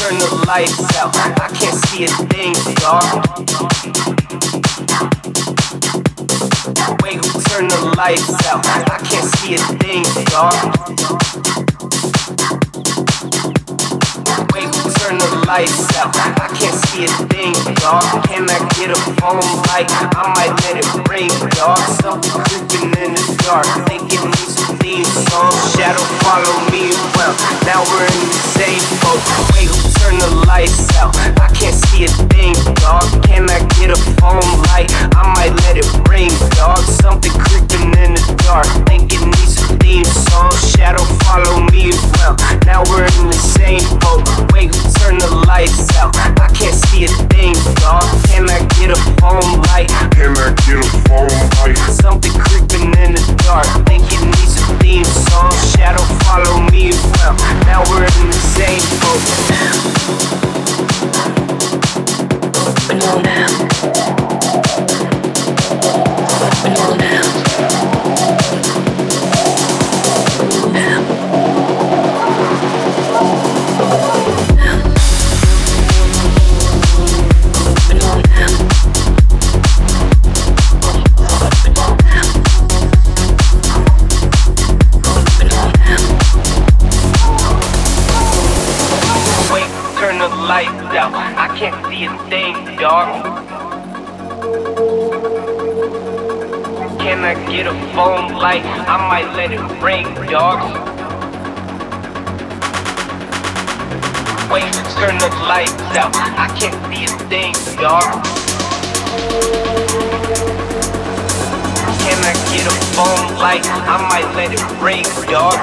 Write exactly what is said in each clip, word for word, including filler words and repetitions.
turn the lights out. I can't see a thing, dog. Wait, who turned the lights out? I can't see a thing, dog. Wait, who turned the lights out? I can't see a thing, dog. Can I get a phone light? I might let it ring, dog. Something creeping in the dark. Thinking needs a theme song. Shadow follow me well. Now we're in the same boat. Wait, who turned the lights out? I can't see a thing, dog. Can I get a phone light? I might let it ring, dog. Something creeping in the dark. Thinking needs a theme song. Shadow follow me well. Now we're in the same boat. Wait, who turned the lights out? I can't see a thing, dog. Can I get a phone light? Can I get a phone light? Something creeping in the dark. Thinking needs a theme song. Shadow follow me well. Now we're in the same boat. Below now. Below now. Lights out, I can't see a thing, dog. Can I get a phone light? I might let it ring, dog. Wait, turn the lights out, I can't see a thing, dog. Can I get a phone light? I might let it ring, dog.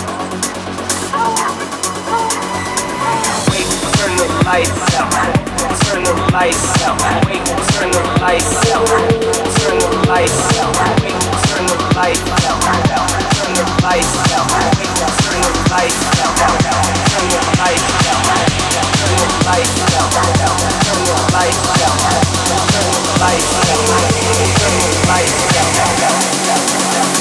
Turn the lights out, turn the lights out, wait, turn the lights out, turn the lights out, wait, turn the lights out, turn the lights out, wait, turn the lights out, turn the lights out, turn the lights out, turn the lights out, turn the lights out, turn the lights out.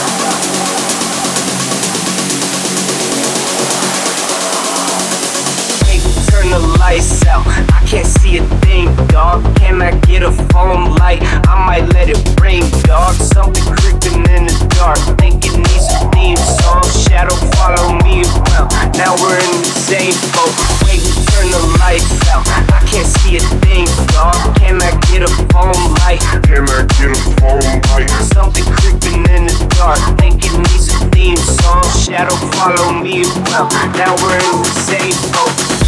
Turn the lights out, I can't see a thing, dog. Can I get a phone light? I might let it ring, dog. Something creeping in the dark. Thinking needs a theme song. Shadow follow me well. Now we're in the same boat. Wait, turn the lights out. I can't see a thing, dog. Can I get a phone light? Can I get a phone light? Something creeping in the dark. Thinking needs a theme song. Shadow follow me well. Now we're in the same boat.